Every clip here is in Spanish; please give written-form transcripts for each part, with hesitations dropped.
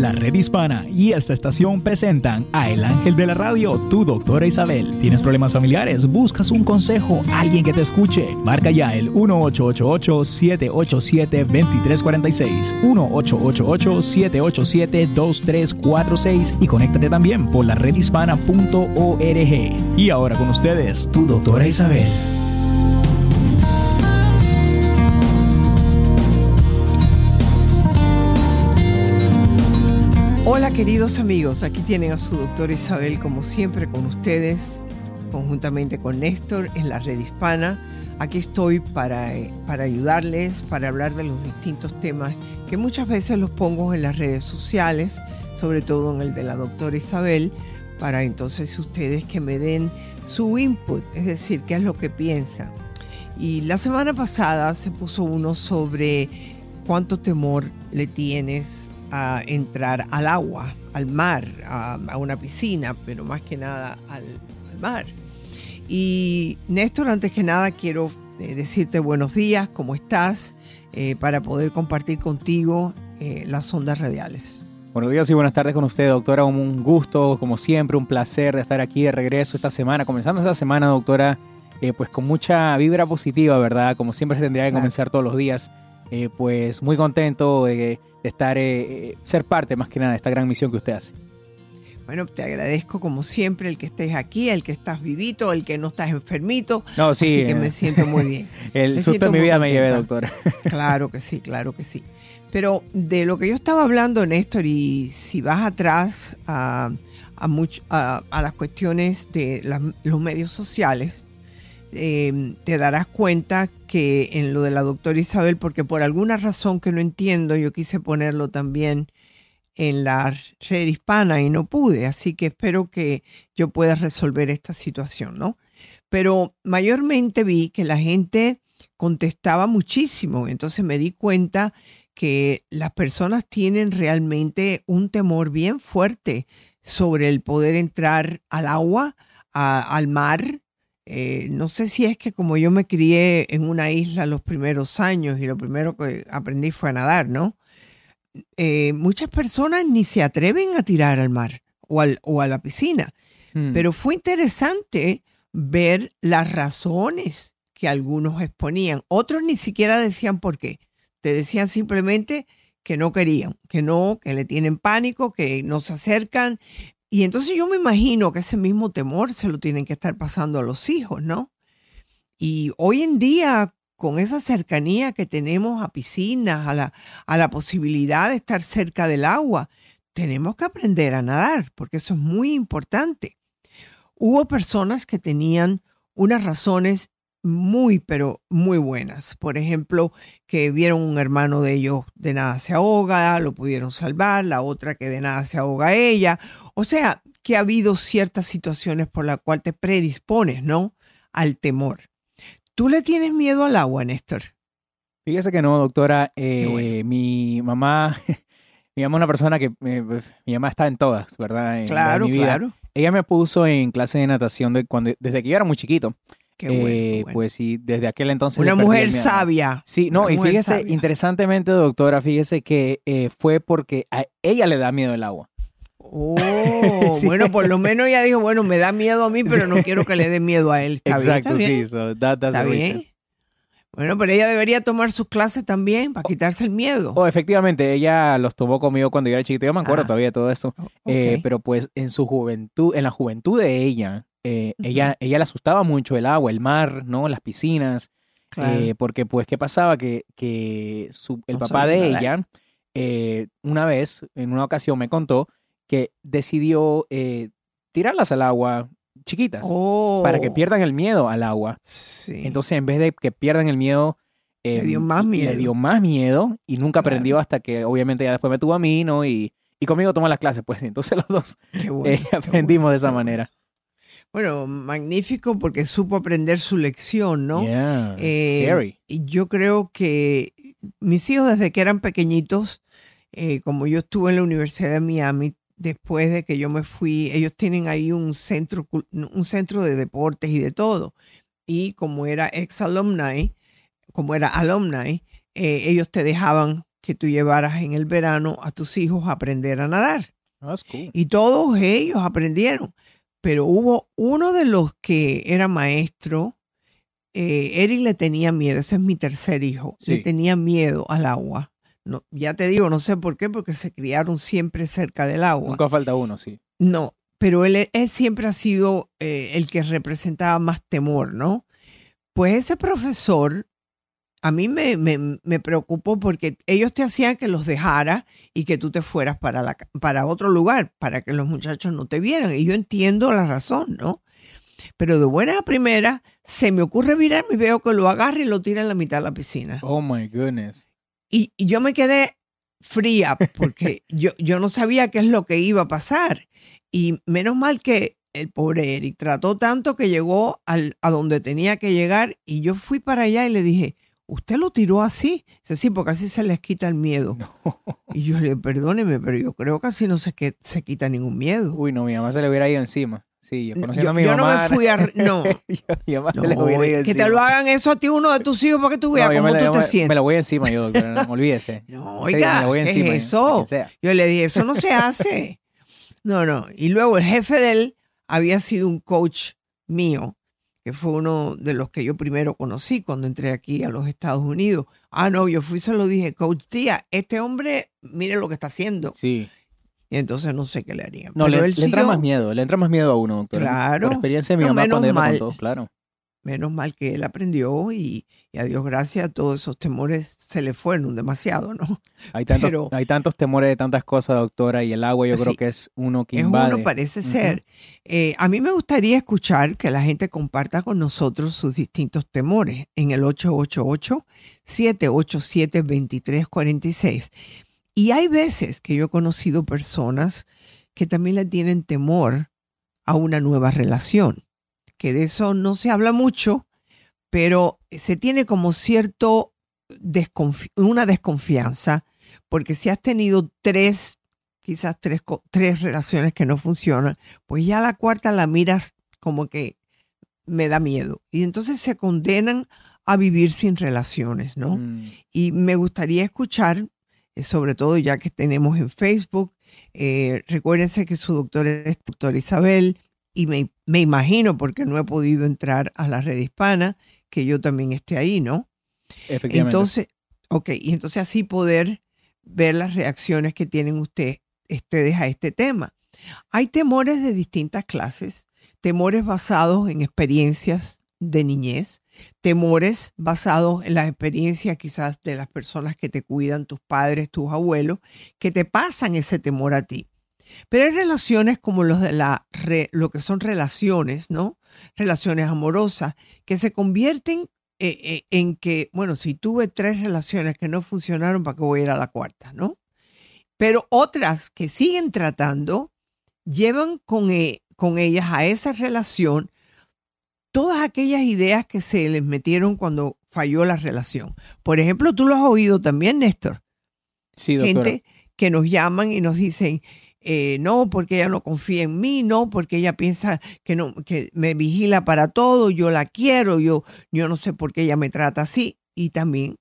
La Red Hispana y esta estación presentan a El Ángel de la Radio, tu doctora Isabel. ¿Tienes problemas familiares? ¿Buscas un consejo? ¿Alguien que te escuche? Marca ya el 1-888-787-2346, 1-888-787-2346 y conéctate también por la redhispana.org. Y ahora con ustedes, tu doctora Isabel. Hola queridos amigos, aquí tienen a su doctora Isabel como siempre con ustedes, conjuntamente con Néstor en la Red Hispana. Aquí estoy para ayudarles, para hablar de los distintos temas que muchas veces los pongo en las redes sociales, sobre todo en el de la doctora Isabel, para entonces ustedes que me den su input, es decir, qué es lo que piensan. Y la semana pasada se puso uno sobre cuánto temor le tienes a entrar al agua, al mar, a una piscina, pero más que nada al mar. Y Néstor, antes que nada quiero decirte buenos días, ¿cómo estás? Para poder compartir contigo las ondas radiales. Buenos días y buenas tardes con usted, doctora. Un gusto, como siempre, un placer de estar aquí de regreso esta semana, comenzando esta semana, doctora, pues con mucha vibra positiva, ¿verdad? Como siempre se tendría que comenzar todos los días. Pues muy contento de estar, ser parte más que nada de esta gran misión que usted hace. Bueno, te agradezco como siempre el que estés aquí, el que estás vivito, el que no estás enfermito. No, sí. Así que me siento muy bien. El susto de mi vida me llevé, doctora. Claro que sí, claro que sí. Pero de lo que yo estaba hablando, Néstor, y si vas atrás a las cuestiones de los medios sociales, te darás cuenta que en lo de la doctora Isabel, porque por alguna razón que no entiendo, yo quise ponerlo también en la Red Hispana y no pude, así que espero que yo pueda resolver esta situación, ¿no? Pero mayormente vi que la gente contestaba muchísimo, entonces me di cuenta que las personas tienen realmente un temor bien fuerte sobre el poder entrar al agua, al mar. No sé si es que como yo me crié en una isla los primeros años y lo primero que aprendí fue a nadar, ¿no? Muchas personas ni se atreven a tirar al mar o a la piscina. Pero fue interesante ver las razones que algunos exponían. Otros ni siquiera decían por qué. Te decían simplemente que no querían, que le tienen pánico, que no se acercan. Y entonces yo me imagino que ese mismo temor se lo tienen que estar pasando a los hijos, ¿no? Y hoy en día, con esa cercanía que tenemos a piscinas, a la posibilidad de estar cerca del agua, tenemos que aprender a nadar, porque eso es muy importante. Hubo personas que tenían unas razones pero muy buenas. Por ejemplo, que vieron un hermano de ellos de nada se ahoga, lo pudieron salvar, la otra que de nada se ahoga ella. O sea, que ha habido ciertas situaciones por las cuales te predispones, ¿no? Al temor. ¿Tú le tienes miedo al agua, Néstor? Fíjese que no, doctora. Bueno. Mi mamá es una persona que mi mamá está en todas, ¿verdad? Claro, en mi vida. claro. Ella me puso en clase de natación desde que yo era muy chiquito. Qué bueno. Pues sí, desde aquel entonces. Una mujer sabia. Sí, no, y fíjese, sabia. interesantemente, doctora, fíjese que fue porque a ella le da miedo el agua. Oh, Sí. Bueno, por lo menos ella dijo, bueno, me da miedo a mí, pero no quiero que le dé miedo a él. Exacto, ¿Está bien? sí. So that's ¿Está the bien? reason. Bueno, pero ella debería tomar sus clases también para quitarse el miedo. Efectivamente, ella los tomó conmigo cuando yo era chiquito. Yo me acuerdo todavía de todo eso. Okay. Pero pues en su juventud, en la juventud de ella, ella le asustaba mucho el agua, el mar, ¿no? Las piscinas. Claro. Porque pues, ¿qué pasaba? Que el No papá sabía de nadar. ella, una vez, en una ocasión me contó que decidió tirarlas al agua chiquitas para que pierdan el miedo al agua. Sí. Entonces, en vez de que pierdan el miedo, Le dio más miedo. le dio más miedo y nunca Claro. aprendió hasta que obviamente ya después me tuvo a mí, ¿no? Y conmigo tomó las clases, pues. Entonces los dos Qué bueno, qué aprendimos bueno, de esa qué manera. Bueno, magnífico porque supo aprender su lección, ¿no? Yeah, scary. Y yo creo que mis hijos desde que eran pequeñitos, como yo estuve en la Universidad de Miami, después de que yo me fui, ellos tienen ahí un centro de deportes y de todo. Y como era alumni, ellos te dejaban que tú llevaras en el verano a tus hijos a aprender a nadar. That's cool. Y todos ellos aprendieron. Pero hubo uno de los que era maestro, Eric le tenía miedo, ese es mi tercer hijo, Sí. le tenía miedo al agua. No, ya te digo, no sé por qué, porque se criaron siempre cerca del agua. Nunca falta uno, sí. No, pero él siempre ha sido el que representaba más temor, ¿no? Pues ese profesor a mí me preocupó porque ellos te hacían que los dejara y que tú te fueras para otro lugar, para que los muchachos no te vieran. Y yo entiendo la razón, ¿no? Pero de buena a primera se me ocurre virarme y veo que lo agarra y lo tira en la mitad de la piscina. Oh, my goodness. Y yo me quedé fría porque yo no sabía qué es lo que iba a pasar. Y menos mal que el pobre Eric trató tanto que llegó a donde tenía que llegar y yo fui para allá y le dije, ¿usted lo tiró así? Dice, sí, porque así se les quita el miedo. No. Y yo le dije, perdóneme, pero yo creo que así no se quita ningún miedo. Uy, no, mi mamá se le hubiera ido encima. Sí, yo conociendo a mi yo mamá. no me fui a... No, mi mamá se le hubiera ido que encima. te lo hagan eso a ti uno de tus hijos para que tú veas No, yo cómo tú te me sientes. la voy encima yo, doctora, no olvídese. No, Ese día me oiga, la voy ¿qué encima, es eso? quien sea. Yo le dije, eso no se hace. No. Y luego el jefe de él había sido un coach mío, que fue uno de los que yo primero conocí cuando entré aquí a los Estados Unidos. No, yo fui y se lo dije, Coach Tía, este hombre, mire lo que está haciendo. Sí. Y entonces no sé qué le harían. No, Pero le él entra siguió. más miedo, le entra más miedo a uno, doctora. Claro. Por experiencia de mi No, mamá menos cuando ella me mal. contó, claro. Menos mal que él aprendió y a Dios gracias, todos esos temores se le fueron demasiado, ¿no? Hay tantos, Pero- hay tantos temores de tantas cosas, doctora, y el agua yo Sí. creo que es uno que Es invade. uno, parece ser. A mí me gustaría escuchar que la gente comparta con nosotros sus distintos temores en el 888-787-2346. Y hay veces que yo he conocido personas que también le tienen temor a una nueva relación, que de eso no se habla mucho, pero se tiene como una desconfianza, porque si has tenido quizás tres relaciones que no funcionan, pues ya la cuarta la miras como que me da miedo. Y entonces se condenan a vivir sin relaciones, ¿no? Y me gustaría escuchar, sobre todo ya que tenemos en Facebook, recuérdense que su doctora es doctora Isabel, y me imagino, porque no he podido entrar a la red hispana, que yo también esté ahí, ¿no? Efectivamente. Entonces así poder ver las reacciones que tienen ustedes a este tema. Hay temores de distintas clases, temores basados en experiencias de niñez, temores basados en las experiencias quizás de las personas que te cuidan, tus padres, tus abuelos, que te pasan ese temor a ti. Pero hay relaciones como lo que son relaciones, ¿no? Relaciones amorosas, que se convierten en que, bueno, si tuve 3 relaciones que no funcionaron, ¿para qué voy a ir a la cuarta, no? Pero otras que siguen tratando, llevan con ellas a esa relación todas aquellas ideas que se les metieron cuando falló la relación. Por ejemplo, tú lo has oído también, Néstor. Sí, doctora. Gente que nos llaman y nos dicen, no, porque ella no confía en mí, no, porque ella piensa que me vigila para todo, yo la quiero, yo no sé por qué ella me trata así. Y también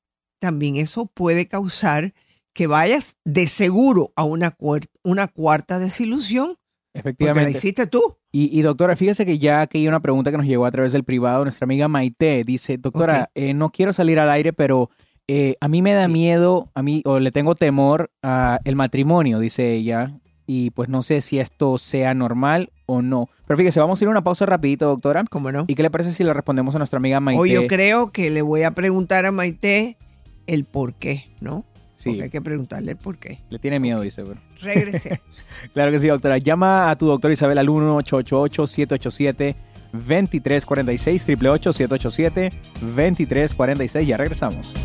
eso puede causar que vayas de seguro a una cuarta desilusión, porque Efectivamente. la hiciste tú. Y doctora, fíjese que ya aquí hay una pregunta que nos llegó a través del privado. Nuestra amiga Maite dice, doctora, no quiero salir al aire, pero a mí me da miedo, o le tengo temor al matrimonio, dice ella. Y pues no sé si esto sea normal o no. Pero fíjese, vamos a ir a una pausa rapidito, doctora. ¿Cómo no? ¿Y qué le parece si le respondemos a nuestra amiga Maite? O yo creo que le voy a preguntar a Maite el por qué, ¿no? Sí. Porque hay que preguntarle el por qué. Le tiene miedo, dice. Bueno. Regresemos. Claro que sí, doctora. Llama a tu doctora Isabel al 1-888-787-2346, 888-787-2346. Ya regresamos.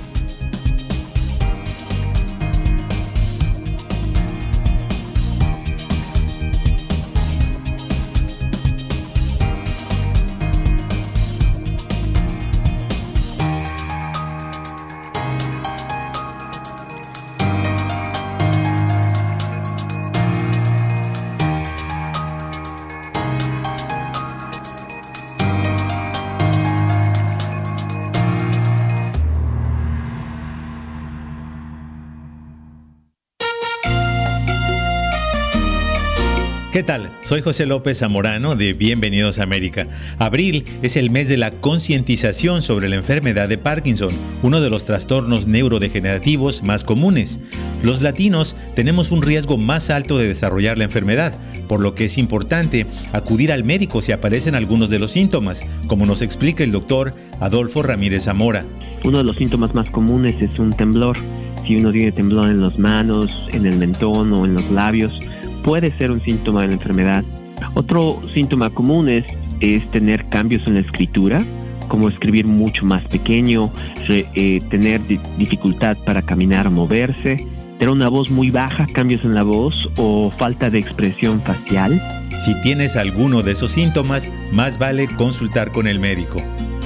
¿Qué tal? Soy José López Zamorano de Bienvenidos a América. Abril es el mes de la concientización sobre la enfermedad de Parkinson, uno de los trastornos neurodegenerativos más comunes. Los latinos tenemos un riesgo más alto de desarrollar la enfermedad, por lo que es importante acudir al médico si aparecen algunos de los síntomas, como nos explica el doctor Adolfo Ramírez Zamora. Uno de los síntomas más comunes es un temblor. Si uno tiene temblor en las manos, en el mentón o en los labios, puede ser un síntoma de la enfermedad. Otro síntoma común es tener cambios en la escritura, como escribir mucho más pequeño, tener dificultad para caminar o moverse, tener una voz muy baja, cambios en la voz o falta de expresión facial. Si tienes alguno de esos síntomas, más vale consultar con el médico.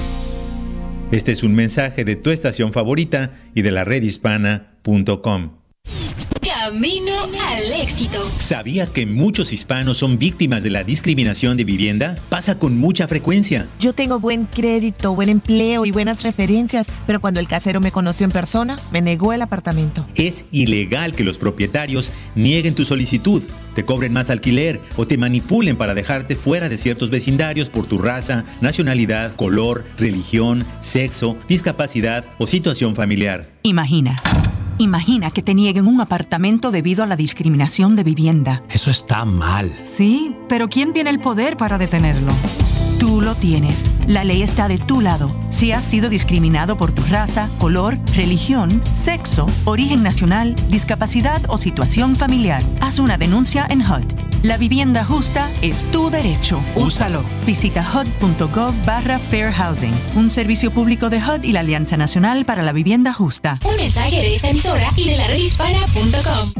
Este es un mensaje de tu estación favorita y de la redhispana.com. Camino al éxito. ¿Sabías que muchos hispanos son víctimas de la discriminación de vivienda? Pasa con mucha frecuencia. Yo tengo buen crédito, buen empleo y buenas referencias, pero cuando el casero me conoció en persona, me negó el apartamento. Es ilegal que los propietarios nieguen tu solicitud, te cobren más alquiler o te manipulen para dejarte fuera de ciertos vecindarios por tu raza, nacionalidad, color, religión, sexo, discapacidad o situación familiar. Imagina que te nieguen un apartamento debido a la discriminación de vivienda. Eso está mal. Sí, pero ¿quién tiene el poder para detenerlo? Tú lo tienes. La ley está de tu lado. Si has sido discriminado por tu raza, color, religión, sexo, origen nacional, discapacidad o situación familiar, haz una denuncia en HUD. La vivienda justa es tu derecho. Úsalo. Visita HUD.gov/Fair Housing, un servicio público de HUD y la Alianza Nacional para la Vivienda Justa. Un mensaje de esta emisora y de la redhispana.com.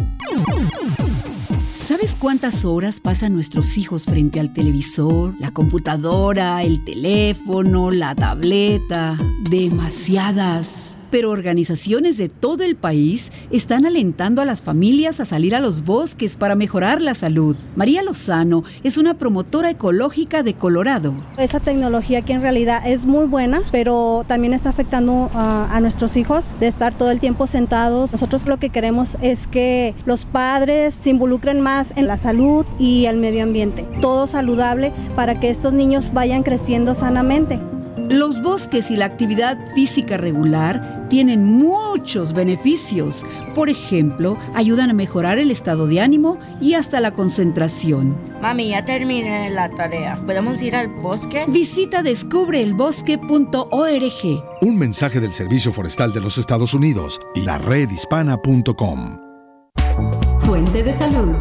¿Sabes cuántas horas pasan nuestros hijos frente al televisor, la computadora, el teléfono, la tableta? Demasiadas. Pero organizaciones de todo el país están alentando a las familias a salir a los bosques para mejorar la salud. María Lozano es una promotora ecológica de Colorado. Esa tecnología que en realidad es muy buena, pero también está afectando a nuestros hijos de estar todo el tiempo sentados. Nosotros lo que queremos es que los padres se involucren más en la salud y el medio ambiente. Todo saludable para que estos niños vayan creciendo sanamente. Los bosques y la actividad física regular tienen muchos beneficios. Por ejemplo, ayudan a mejorar el estado de ánimo y hasta la concentración. Mami, ya terminé la tarea. ¿Podemos ir al bosque? Visita descubreelbosque.org. Un mensaje del Servicio Forestal de los Estados Unidos y la redhispana.com. Fuente de salud.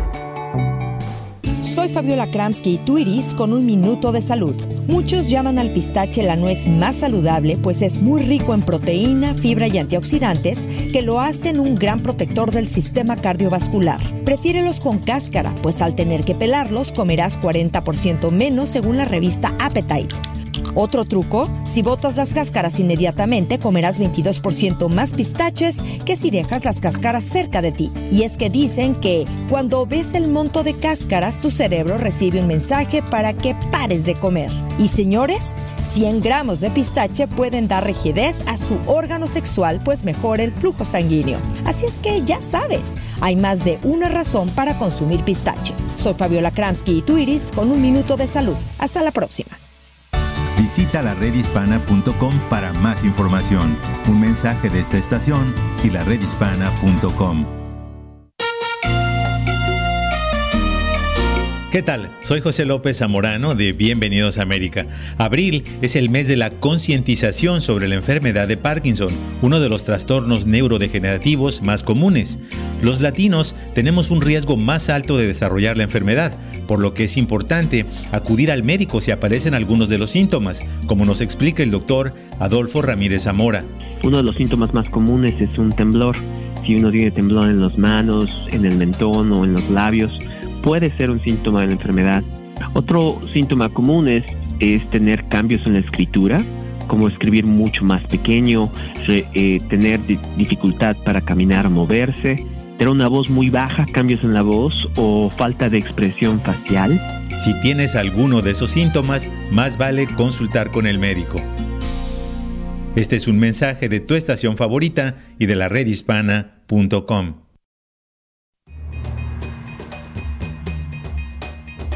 Soy Fabiola Kramsky y tu Iris con un minuto de salud. Muchos llaman al pistache la nuez más saludable, pues es muy rico en proteína, fibra y antioxidantes que lo hacen un gran protector del sistema cardiovascular. Prefiérelos con cáscara, pues al tener que pelarlos comerás 40% menos según la revista Appetite. Otro truco, si botas las cáscaras inmediatamente, comerás 22% más pistaches que si dejas las cáscaras cerca de ti. Y es que dicen que cuando ves el monto de cáscaras, tu cerebro recibe un mensaje para que pares de comer. Y señores, 100 gramos de pistache pueden dar rigidez a su órgano sexual, pues mejora el flujo sanguíneo. Así es que ya sabes, hay más de una razón para consumir pistache. Soy Fabiola Kramsky y tu Iris con un minuto de salud. Hasta la próxima. Visita la redhispana.com para más información. Un mensaje de esta estación y la redhispana.com. ¿Qué tal? Soy José López Zamorano de Bienvenidos a América. Abril es el mes de la concientización sobre la enfermedad de Parkinson, uno de los trastornos neurodegenerativos más comunes. Los latinos tenemos un riesgo más alto de desarrollar la enfermedad, por lo que es importante acudir al médico si aparecen algunos de los síntomas, como nos explica el doctor Adolfo Ramírez Zamora. Uno de los síntomas más comunes es un temblor. Si uno tiene temblor en las manos, en el mentón o en los labios, puede ser un síntoma de la enfermedad. Otro síntoma común es tener cambios en la escritura, como escribir mucho más pequeño, tener dificultad para caminar o moverse, tener una voz muy baja, cambios en la voz o falta de expresión facial. Si tienes alguno de esos síntomas, más vale consultar con el médico. Este es un mensaje de tu estación favorita y de la redhispana.com.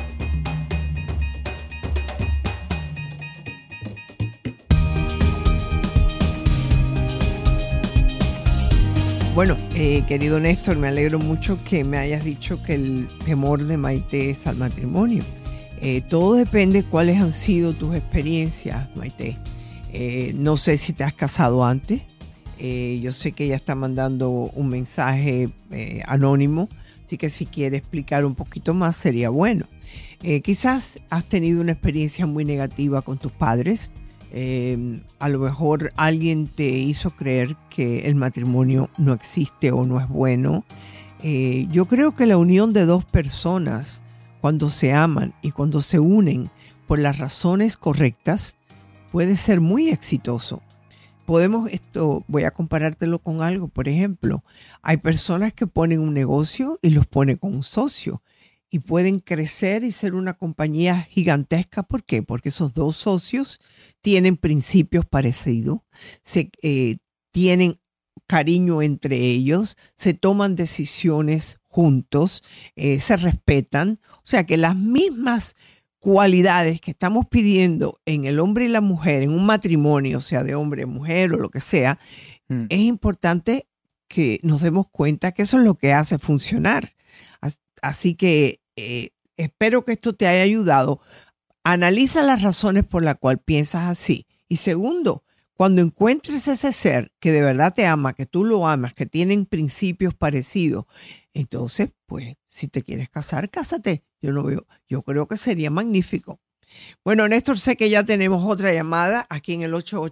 Bueno, querido Néstor, me alegro mucho que me hayas dicho que el temor de Maite es al matrimonio. Todo depende de cuáles han sido tus experiencias, Maite. No sé si te has casado antes. Yo sé que ella está mandando un mensaje anónimo, así que si quiere explicar un poquito más sería bueno. Quizás has tenido una experiencia muy negativa con tus padres. A lo mejor alguien te hizo creer que el matrimonio no existe o no es bueno. Yo creo que la unión de dos personas, cuando se aman y cuando se unen por las razones correctas, puede ser muy exitoso. Voy a comparártelo con algo. Por ejemplo, hay personas que ponen un negocio y los ponen con un socio y pueden crecer y ser una compañía gigantesca. ¿Por qué? Porque esos dos socios tienen principios parecidos, tienen cariño entre ellos, se toman decisiones juntos, se respetan. O sea que las mismas cualidades que estamos pidiendo en el hombre y la mujer, en un matrimonio, sea de hombre o mujer o lo que sea, es importante que nos demos cuenta que eso es lo que hace funcionar. Así que espero que esto te haya ayudado. Analiza las razones por las cuales piensas así. Y segundo, cuando encuentres ese ser que de verdad te ama, que tú lo amas, que tienen principios parecidos, entonces, pues, si te quieres casar, cásate. Yo creo que sería magnífico. Bueno, Néstor, sé que ya tenemos otra llamada aquí en el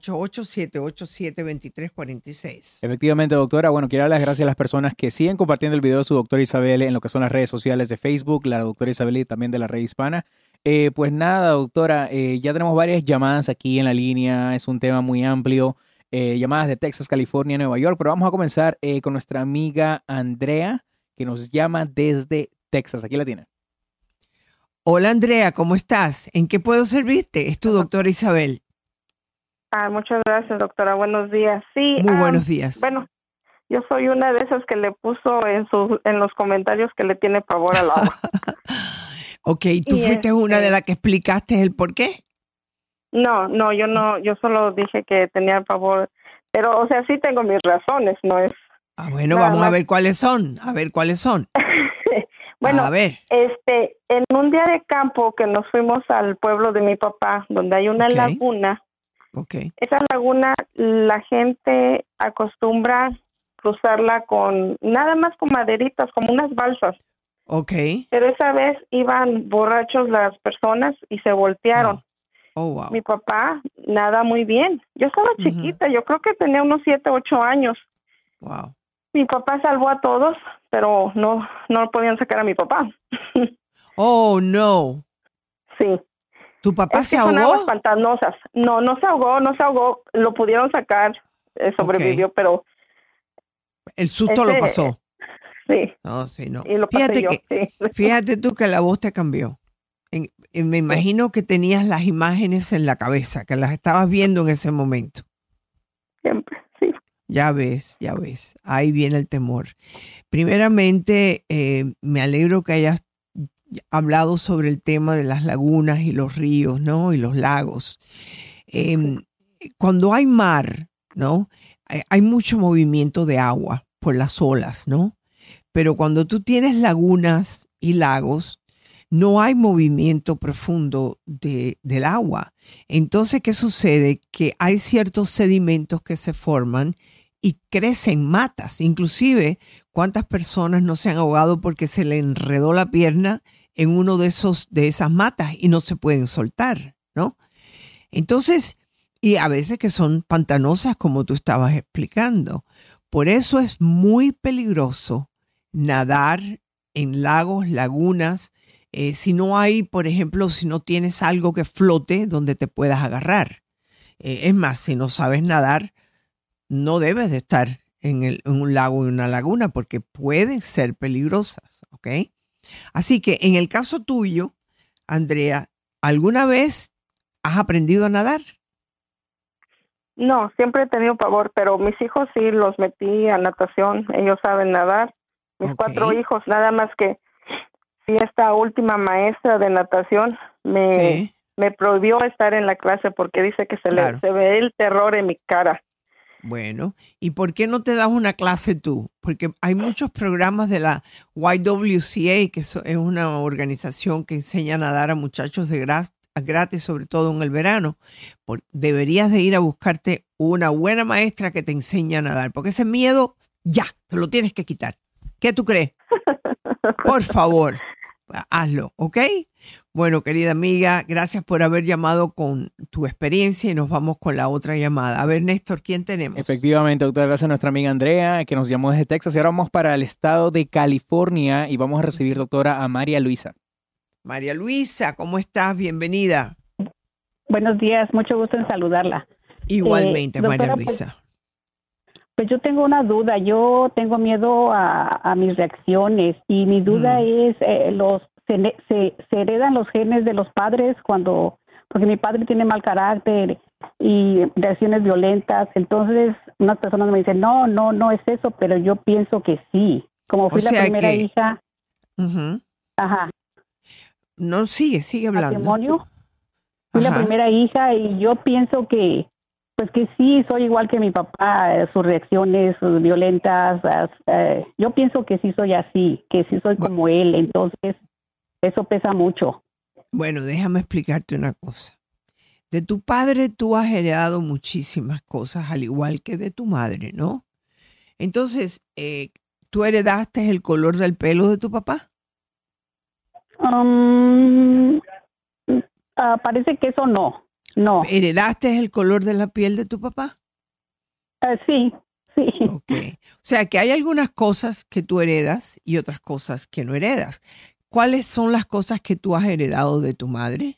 888-787-2346. Efectivamente, doctora. Bueno, quiero dar las gracias a las personas que siguen compartiendo el video de su doctora Isabel en lo que son las redes sociales de Facebook, la doctora Isabel y también de la Red Hispana. Pues nada, doctora, ya tenemos varias llamadas aquí en la línea. Es un tema muy amplio. Llamadas de Texas, California, Nueva York. Pero vamos a comenzar con nuestra amiga Andrea, que nos llama desde Texas. Aquí la tiene. Hola Andrea, ¿cómo estás? ¿En qué puedo servirte? Es tu doctora Isabel. Muchas gracias, doctora. Buenos días. Sí. Muy buenos días. Bueno, yo soy una de esas que le puso en los comentarios que le tiene pavor al agua. Ok, ¿tú fuiste una de las que explicaste el por qué? No, yo solo dije que tenía pavor, pero o sea, sí tengo mis razones, no es. Bueno, vamos a ver cuáles son, Bueno, a ver. En un día de campo que nos fuimos al pueblo de mi papá, donde hay una laguna. Okay. Esa laguna, la gente acostumbra cruzarla con nada más con maderitas, como unas balsas. Okay. Pero esa vez iban borrachos las personas y se voltearon. Wow. Mi papá nada muy bien. Yo estaba chiquita, yo creo que tenía unos 7, 8 años. Wow. Mi papá salvó a todos, pero no podían sacar a mi papá. Oh, no. Sí. ¿Tu papá se ahogó? Son aguas pantanosas. No se ahogó. Lo pudieron sacar, sobrevivió, pero... El susto lo pasó. Sí. No, sí, no. Y lo pasé yo, sí. Fíjate tú que la voz te cambió. Me imagino que tenías las imágenes en la cabeza, que las estabas viendo en ese momento. Siempre, sí. Ya ves. Ahí viene el temor. Primeramente, me alegro que hayas hablado sobre el tema de las lagunas y los ríos, ¿no? Y los lagos. Cuando hay mar, ¿no? Hay mucho movimiento de agua por las olas, ¿no? Pero cuando tú tienes lagunas y lagos, no hay movimiento profundo del agua. Entonces, ¿qué sucede? Que hay ciertos sedimentos que se forman y crecen matas. Inclusive, ¿cuántas personas no se han ahogado porque se le enredó la pierna en uno de esas matas y no se pueden soltar, ¿no? Entonces, y a veces que son pantanosas, como tú estabas explicando. Por eso es muy peligroso nadar en lagos, lagunas, si no hay, por ejemplo, si no tienes algo que flote donde te puedas agarrar. Es más, si no sabes nadar, no debes de estar en un lago o en una laguna porque pueden ser peligrosas, ¿ok? Así que en el caso tuyo, Andrea, ¿alguna vez has aprendido a nadar? No, siempre he tenido pavor, pero mis hijos sí los metí a natación, ellos saben nadar. Mis 4 hijos, nada más que sí, esta última maestra de natación me prohibió estar en la clase porque dice que se ve el terror en mi cara. Bueno, ¿y por qué no te das una clase tú? Porque hay muchos programas de la YWCA, que es una organización que enseña a nadar a muchachos de gratis, sobre todo en el verano. Deberías de ir a buscarte una buena maestra que te enseñe a nadar, porque ese miedo ya, te lo tienes que quitar. ¿Qué tú crees? Por favor, hazlo, ¿ok? Bueno, querida amiga, gracias por haber llamado con tu experiencia y nos vamos con la otra llamada. A ver, Néstor, ¿quién tenemos? Efectivamente, doctora, gracias a nuestra amiga Andrea, que nos llamó desde Texas. Y ahora vamos para el estado de California y vamos a recibir, doctora, a María Luisa. María Luisa, ¿cómo estás? Bienvenida. Buenos días, mucho gusto en saludarla. Igualmente, doctora, María Luisa. Pues yo tengo una duda, yo tengo miedo a mis reacciones y mi duda es, se heredan los genes de los padres porque mi padre tiene mal carácter y reacciones violentas, entonces unas personas me dicen, no es eso, pero yo pienso que sí, como fui la primera hija. Ajá. No, sigue hablando. Matrimonio. Fui la primera hija y yo pienso que pues que sí, soy igual que mi papá, sus reacciones violentas, yo pienso que sí soy así, que sí soy como él, entonces eso pesa mucho. Bueno, déjame explicarte una cosa. De tu padre tú has heredado muchísimas cosas, al igual que de tu madre, ¿no? Entonces, ¿tú heredaste el color del pelo de tu papá? Parece que eso no. ¿Heredaste el color de la piel de tu papá? Sí. Ok. O sea que hay algunas cosas que tú heredas y otras cosas que no heredas. ¿Cuáles son las cosas que tú has heredado de tu madre?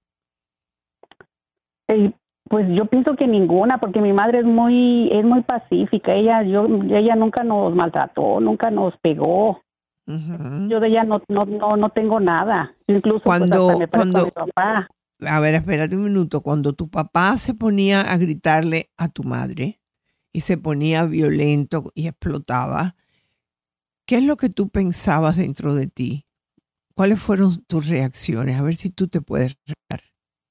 Pues yo pienso que ninguna, porque mi madre es muy pacífica. Ella nunca nos maltrató, nunca nos pegó. Yo de ella no tengo nada. Incluso cuando me parezco a mi papá. A ver, espérate un minuto. Cuando tu papá se ponía a gritarle a tu madre y se ponía violento y explotaba, ¿qué es lo que tú pensabas dentro de ti? ¿Cuáles fueron tus reacciones? A ver si tú te puedes recordar.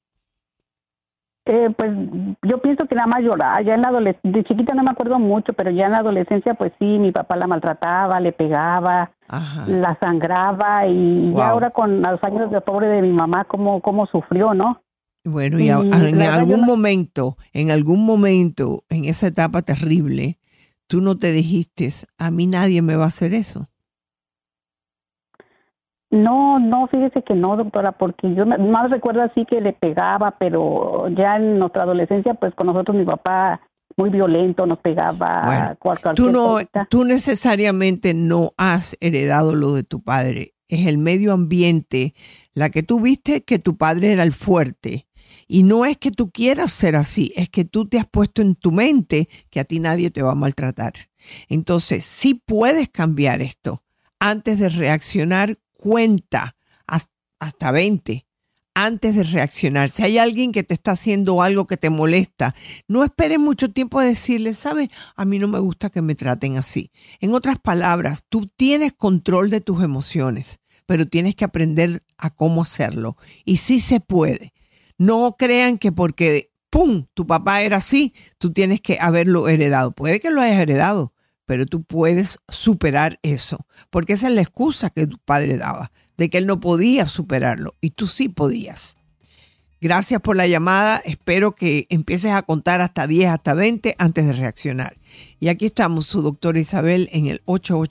Pues yo pienso que nada más lloraba. Ya en la adolescencia, de chiquita no me acuerdo mucho, pero ya en la adolescencia pues sí, mi papá la maltrataba, le pegaba, la sangraba y ya ahora con los años de pobre de mi mamá, cómo sufrió, ¿no? Bueno, y en algún momento, en esa etapa terrible, tú no te dijiste, a mí nadie me va a hacer eso. No, fíjese que no, doctora, porque yo más recuerdo así que le pegaba, pero ya en nuestra adolescencia, pues con nosotros mi papá muy violento, nos pegaba. Bueno, tú necesariamente no has heredado lo de tu padre. Es el medio ambiente, la que tú viste que tu padre era el fuerte. Y no es que tú quieras ser así, es que tú te has puesto en tu mente que a ti nadie te va a maltratar. Entonces, sí puedes cambiar esto. Antes de reaccionar, cuenta hasta 20 antes de reaccionar. Si hay alguien que te está haciendo algo que te molesta, no esperes mucho tiempo a decirle, ¿sabes? A mí no me gusta que me traten así. En otras palabras, tú tienes control de tus emociones, pero tienes que aprender a cómo hacerlo. Y sí se puede. No crean que porque, ¡pum!, tu papá era así, tú tienes que haberlo heredado. Puede que lo hayas heredado, pero tú puedes superar eso, porque esa es la excusa que tu padre daba, de que él no podía superarlo y tú sí podías. Gracias por la llamada, espero que empieces a contar hasta 10, hasta 20 antes de reaccionar. Y aquí estamos, su doctora Isabel, en el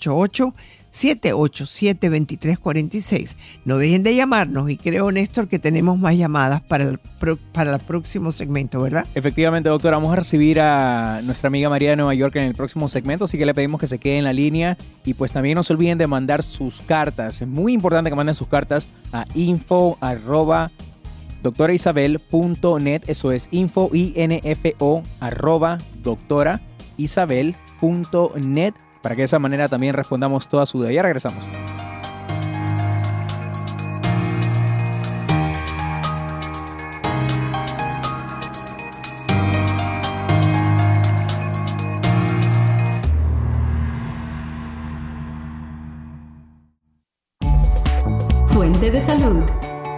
888-787-2346. No dejen de llamarnos y creo, Néstor, que tenemos más llamadas para el próximo segmento, ¿verdad? Efectivamente, doctora, vamos a recibir a nuestra amiga María de Nueva York en el próximo segmento, así que le pedimos que se quede en la línea y pues también no se olviden de mandar sus cartas. Es muy importante que manden sus cartas a info@doctoraisabel.net, eso es info@doctoraisabel.net, para que de esa manera también respondamos toda su duda. Ya regresamos. Fuente de salud.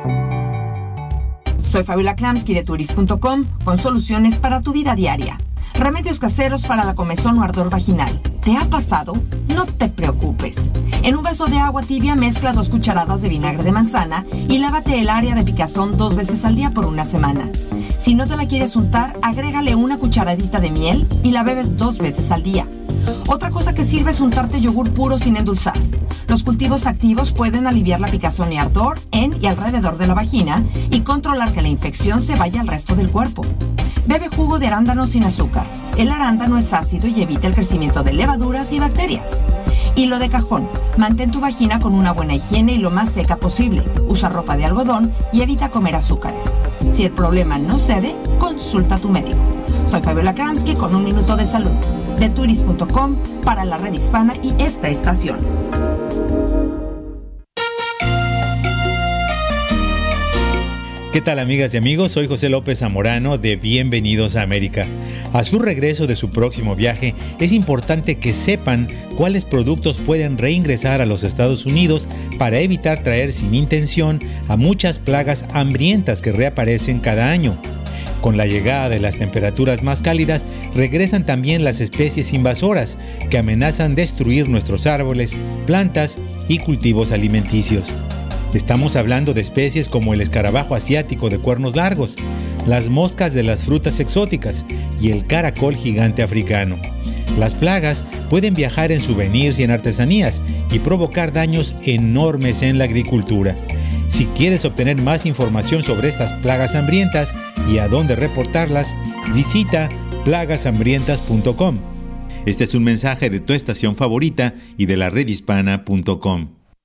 Soy Fabiola Kramsky de Turis.com con soluciones para tu vida diaria. Remedios caseros para la comezón o ardor vaginal. ¿Te ha pasado? No te preocupes. En un vaso de agua tibia mezcla 2 cucharadas de vinagre de manzana y lávate el área de picazón 2 veces al día por una semana. Si no te la quieres untar, agrégale 1 cucharadita de miel y la bebes 2 veces al día. Otra cosa que sirve es untarte yogur puro sin endulzar. Los cultivos activos pueden aliviar la picazón y ardor en y alrededor de la vagina y controlar que la infección se vaya al resto del cuerpo. Bebe jugo de arándano sin azúcar. El arándano es ácido y evita el crecimiento de levaduras y bacterias. Hilo de cajón. Mantén tu vagina con una buena higiene y lo más seca posible. Usa ropa de algodón y evita comer azúcares. Si el problema no cede, consulta a tu médico. Soy Fabiola Kramsky con Un Minuto de Salud. De turis.com para la red hispana y esta estación. ¿Qué tal, amigas y amigos? Soy José López Zamorano de Bienvenidos a América. A su regreso de su próximo viaje, es importante que sepan cuáles productos pueden reingresar a los Estados Unidos para evitar traer sin intención a muchas plagas hambrientas que reaparecen cada año. Con la llegada de las temperaturas más cálidas, regresan también las especies invasoras que amenazan destruir nuestros árboles, plantas y cultivos alimenticios. Estamos hablando de especies como el escarabajo asiático de cuernos largos, las moscas de las frutas exóticas y el caracol gigante africano. Las plagas pueden viajar en souvenirs y en artesanías y provocar daños enormes en la agricultura. Si quieres obtener más información sobre estas plagas hambrientas y a dónde reportarlas, visita plagashambrientas.com. Este es un mensaje de tu estación favorita y de la redhispana.com.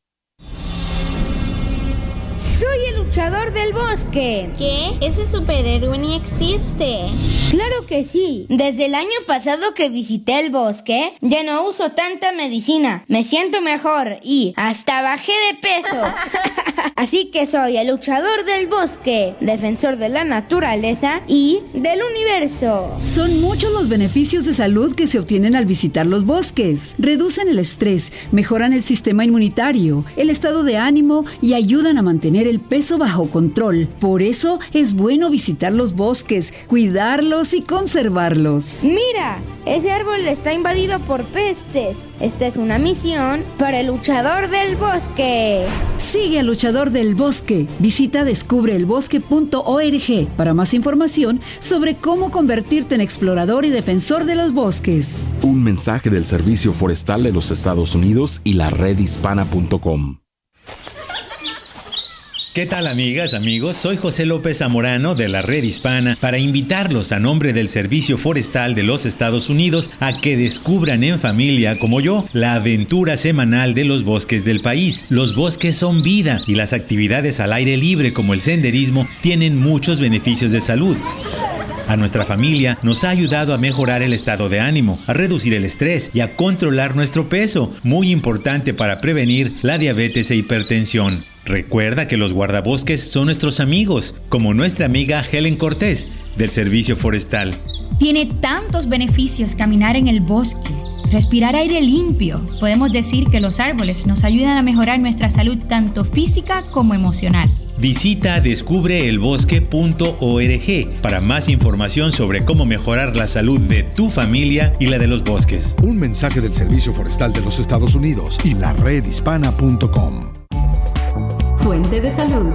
¡Soy el luchador del bosque! ¿Qué? Ese superhéroe ni existe. ¡Claro que sí! Desde el año pasado que visité el bosque, ya no uso tanta medicina. Me siento mejor y hasta bajé de peso. Así que soy el luchador del bosque, defensor de la naturaleza y del universo. Son muchos los beneficios de salud que se obtienen al visitar los bosques. Reducen el estrés, mejoran el sistema inmunitario, el estado de ánimo y ayudan a mantener el peso bajo control. Por eso es bueno visitar los bosques, cuidarlos y conservarlos. ¡Mira! Ese árbol está invadido por pestes. Esta es una misión para el luchador del bosque. Sigue al luchador del bosque. Visita descubreelbosque.org para más información sobre cómo convertirte en explorador y defensor de los bosques. Un mensaje del Servicio Forestal de los Estados Unidos y la redhispana.com. ¿Qué tal, amigas, amigos? Soy José López Zamorano de la Red Hispana para invitarlos a nombre del Servicio Forestal de los Estados Unidos a que descubran en familia, como yo, la aventura semanal de los bosques del país. Los bosques son vida y las actividades al aire libre como el senderismo tienen muchos beneficios de salud. A nuestra familia nos ha ayudado a mejorar el estado de ánimo, a reducir el estrés y a controlar nuestro peso, muy importante para prevenir la diabetes e hipertensión. Recuerda que los guardabosques son nuestros amigos, como nuestra amiga Helen Cortés, del Servicio Forestal. Tiene tantos beneficios caminar en el bosque, respirar aire limpio. Podemos decir que los árboles nos ayudan a mejorar nuestra salud tanto física como emocional. Visita descubreelbosque.org para más información sobre cómo mejorar la salud de tu familia y la de los bosques. Un mensaje del Servicio Forestal de los Estados Unidos y la redhispana.com. Fuente de salud.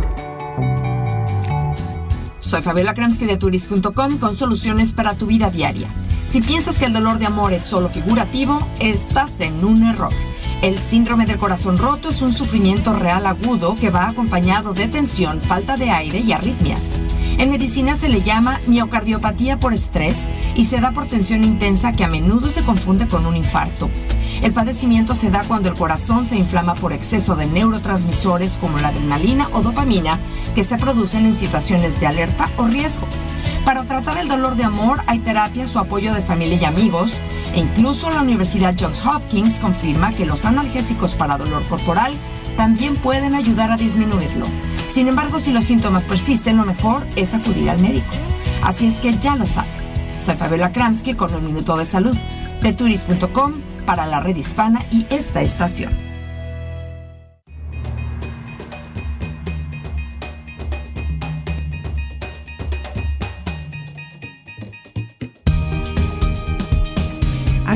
Soy Fabiola Kramsky de turis.com con soluciones para tu vida diaria. Si piensas que el dolor de amor es solo figurativo, estás en un error. El síndrome del corazón roto es un sufrimiento real agudo que va acompañado de tensión, falta de aire y arritmias. En medicina se le llama miocardiopatía por estrés y se da por tensión intensa que a menudo se confunde con un infarto. El padecimiento se da cuando el corazón se inflama por exceso de neurotransmisores como la adrenalina o dopamina que se producen en situaciones de alerta o riesgo. Para tratar el dolor de amor hay terapias o apoyo de familia y amigos, e incluso la Universidad Johns Hopkins confirma que los analgésicos para dolor corporal también pueden ayudar a disminuirlo. Sin embargo, si los síntomas persisten, lo mejor es acudir al médico. Así es que ya lo sabes. Soy Fabiola Kramsky con Un Minuto de Salud, de turis.com para la Red Hispana y esta estación.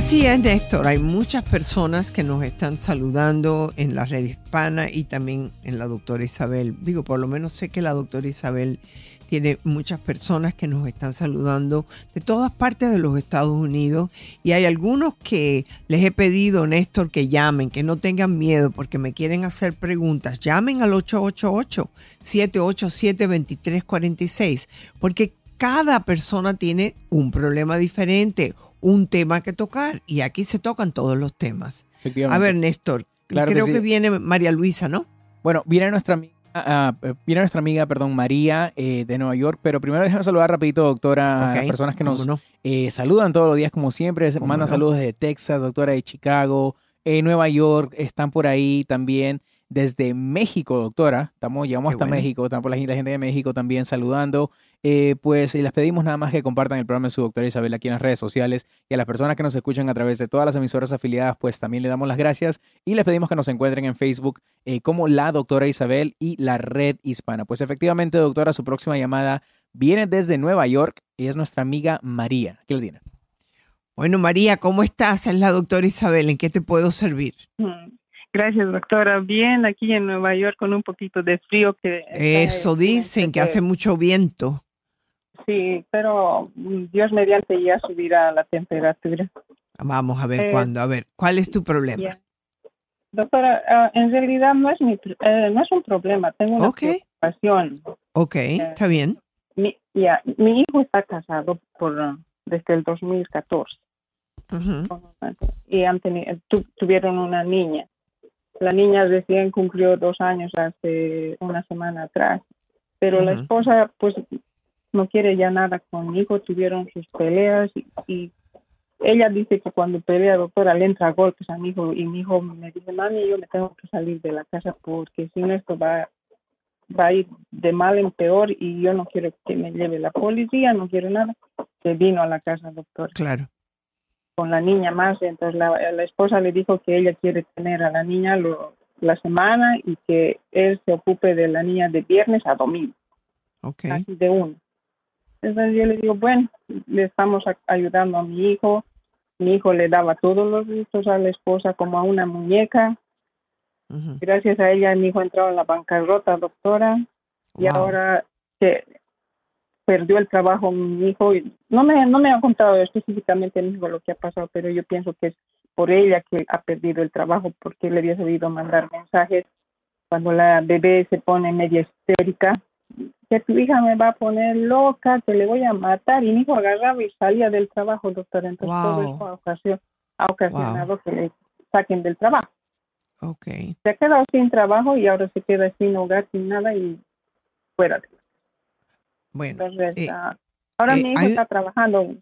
así es, Néstor. Hay muchas personas que nos están saludando en la red hispana y también en la doctora Isabel. Digo, por lo menos sé que la doctora Isabel tiene muchas personas que nos están saludando de todas partes de los Estados Unidos. Y hay algunos que les he pedido, Néstor, que llamen, que no tengan miedo porque me quieren hacer preguntas. Llamen al 888-787-2346 porque cada persona tiene un problema diferente, un tema que tocar y aquí se tocan todos los temas. A ver, Néstor, claro creo que viene María Luisa, ¿no? Bueno, viene nuestra amiga, María de Nueva York, pero primero déjame saludar rapidito, doctora, a las personas que nos saludan todos los días como siempre, mandan saludos desde Texas, doctora, de Chicago, Nueva York, están por ahí también. Desde México, doctora, llegamos hasta México, están por la gente de México también saludando. Pues les pedimos nada más que compartan el programa de su doctora Isabel aquí en las redes sociales y a las personas que nos escuchan a través de todas las emisoras afiliadas, pues también le damos las gracias y les pedimos que nos encuentren en Facebook como la doctora Isabel y la red hispana. Pues efectivamente, doctora, su próxima llamada viene desde Nueva York y es nuestra amiga María. ¿Qué le tiene? Bueno, María, ¿cómo estás? Es la doctora Isabel. ¿En qué te puedo servir? Gracias, doctora. Bien, aquí en Nueva York con un poquito de frío. Eso dicen, que hace mucho viento. Sí, pero Dios mediante ya subirá la temperatura. Vamos a ver cuándo. A ver, ¿cuál es tu problema? Yeah. Doctora, en realidad no es un problema. Tengo una preocupación. Ok, está bien. Mi hijo está casado desde el 2014. Y tuvieron una niña. La niña recién cumplió 2 años hace una semana atrás, pero la esposa pues no quiere ya nada conmigo, tuvieron sus peleas y ella dice que cuando pelea, doctora, le entra a golpes a mi hijo y mi hijo me dice, mami, yo me tengo que salir de la casa porque si no esto va a ir de mal en peor y yo no quiero que me lleve la policía, no quiero nada. Se vino a la casa, doctor. Claro. Con la niña más, entonces la esposa le dijo que ella quiere tener a la niña la semana y que él se ocupe de la niña de viernes a domingo. Así de uno. Entonces yo le digo, bueno, le estamos ayudando a mi hijo le daba todos los gustos a la esposa como a una muñeca. Gracias a ella mi hijo entró en la bancarrota, doctora, y ahora que perdió el trabajo mi hijo, y no me ha contado específicamente mi hijo lo que ha pasado, pero yo pienso que es por ella que ha perdido el trabajo, porque le había sabido mandar mensajes cuando la bebé se pone media histérica, que tu hija me va a poner loca, que le voy a matar, y mi hijo agarraba y salía del trabajo, doctor. Entonces todo eso ha ocasionado que le saquen del trabajo. Se ha quedado sin trabajo y ahora se queda sin hogar, sin nada y fuera de. Bueno, entonces, ahora mi hijo está trabajando.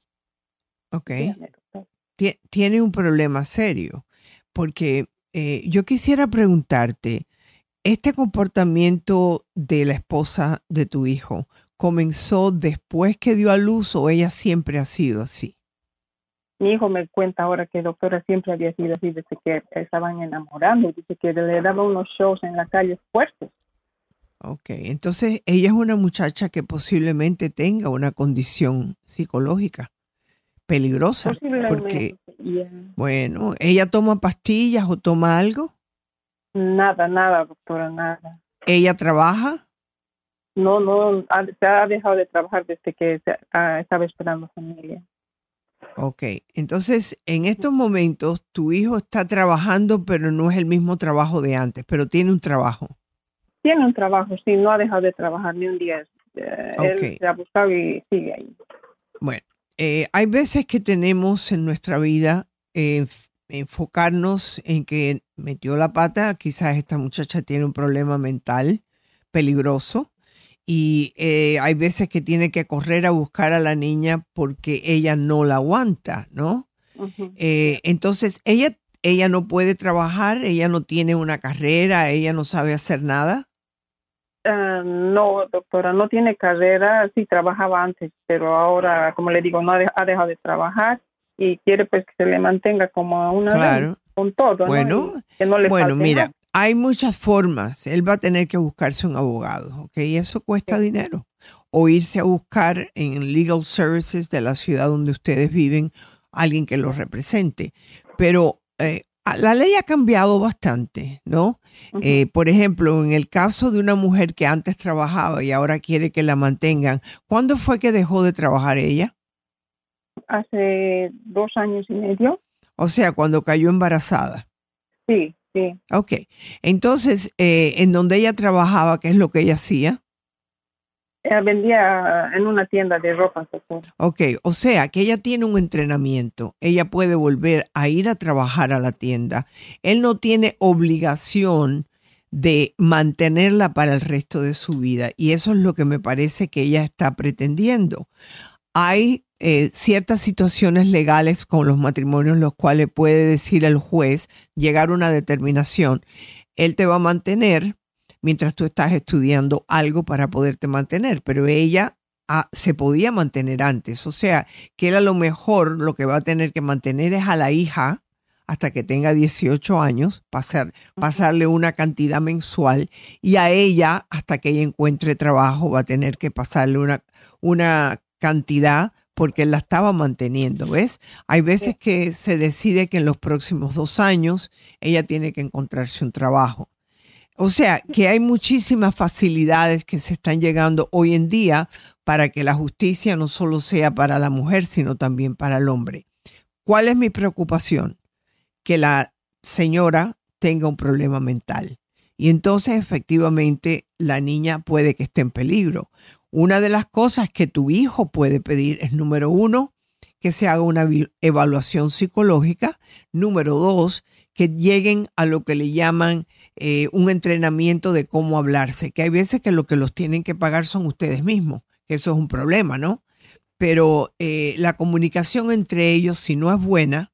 Tiene un problema serio, porque yo quisiera preguntarte, ¿este comportamiento de la esposa de tu hijo comenzó después que dio a luz o ella siempre ha sido así? Mi hijo me cuenta ahora que doctora siempre había sido así desde que estaban enamorando. Dice que le daba unos shows en la calle fuertes. Entonces ella es una muchacha que posiblemente tenga una condición psicológica peligrosa. Porque, bueno, ¿ella toma pastillas o toma algo? Nada, doctora, nada. ¿Ella trabaja? No, se ha dejado de trabajar desde que estaba esperando familia. Entonces en estos momentos tu hijo está trabajando, pero no es el mismo trabajo de antes, pero tiene un trabajo. Tiene un trabajo, sí, no ha dejado de trabajar ni un día. Él se ha buscado y sigue ahí. Bueno, hay veces que tenemos en nuestra vida enfocarnos en que metió la pata, quizás esta muchacha tiene un problema mental peligroso y hay veces que tiene que correr a buscar a la niña porque ella no la aguanta, ¿no? Entonces, ella no puede trabajar, ella no tiene una carrera, ella no sabe hacer nada. No, doctora, no tiene carrera, sí trabajaba antes, pero ahora, como le digo, no ha dejado de trabajar y quiere pues que se le mantenga como a una vez, con todo, bueno, ¿no? Que no le falte mira, nada. Hay muchas formas, él va a tener que buscarse un abogado, y eso cuesta dinero, o irse a buscar en Legal Services de la ciudad donde ustedes viven alguien que los represente. Pero la ley ha cambiado bastante, ¿no? Por ejemplo, en el caso de una mujer que antes trabajaba y ahora quiere que la mantengan, ¿cuándo fue que dejó de trabajar ella? Hace 2 años y medio. O sea, cuando cayó embarazada. Sí, sí. Ok. Entonces, en donde ella trabajaba, ¿qué es lo que ella hacía? Ella vendía en una tienda de ropa. Ok, o sea que ella tiene un entrenamiento. Ella puede volver a ir a trabajar a la tienda. Él no tiene obligación de mantenerla para el resto de su vida. Y eso es lo que me parece que ella está pretendiendo. Hay ciertas situaciones legales con los matrimonios, los cuales puede decir el juez, llegar a una determinación. Él te va a mantener mientras tú estás estudiando algo para poderte mantener, pero ella se podía mantener antes. O sea, que él a lo mejor lo que va a tener que mantener es a la hija hasta que tenga 18 años, pasarle una cantidad mensual, y a ella, hasta que ella encuentre trabajo, va a tener que pasarle una cantidad porque él la estaba manteniendo, ¿ves? Hay veces que se decide que en los próximos 2 años ella tiene que encontrarse un trabajo. O sea, que hay muchísimas facilidades que se están llegando hoy en día para que la justicia no solo sea para la mujer, sino también para el hombre. ¿Cuál es mi preocupación? Que la señora tenga un problema mental. Y entonces, efectivamente, la niña puede que esté en peligro. Una de las cosas que tu hijo puede pedir es, número 1, que se haga una evaluación psicológica. Número 2, que lleguen a lo que le llaman un entrenamiento de cómo hablarse, que hay veces que lo que los tienen que pagar son ustedes mismos, que eso es un problema, ¿no? Pero la comunicación entre ellos, si no es buena,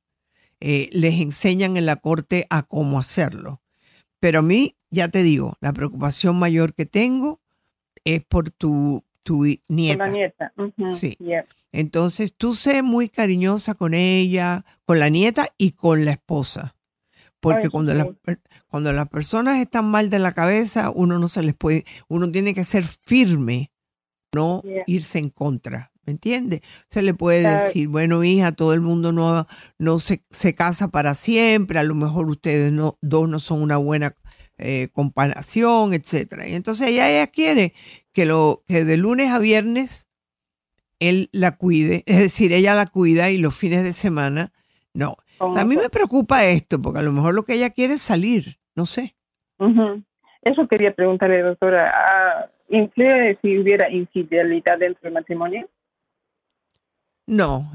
les enseñan en la corte a cómo hacerlo. Pero a mí, ya te digo, la preocupación mayor que tengo es por tu nieta. Con la nieta. Sí. Yeah. Entonces, tú sé muy cariñosa con ella, con la nieta y con la esposa. Porque cuando las personas están mal de la cabeza, uno no se les puede, uno tiene que ser firme, no irse en contra, ¿me entiendes? Se le puede decir, bueno, hija, todo el mundo no se casa para siempre, a lo mejor ustedes dos no son una buena comparación, etcétera. Y entonces ella quiere que de lunes a viernes él la cuide, es decir, ella la cuida y los fines de semana no. O sea, a mí me preocupa esto, porque a lo mejor lo que ella quiere es salir, no sé. Eso quería preguntarle, doctora. ¿Influye si hubiera infidelidad dentro del matrimonio? No.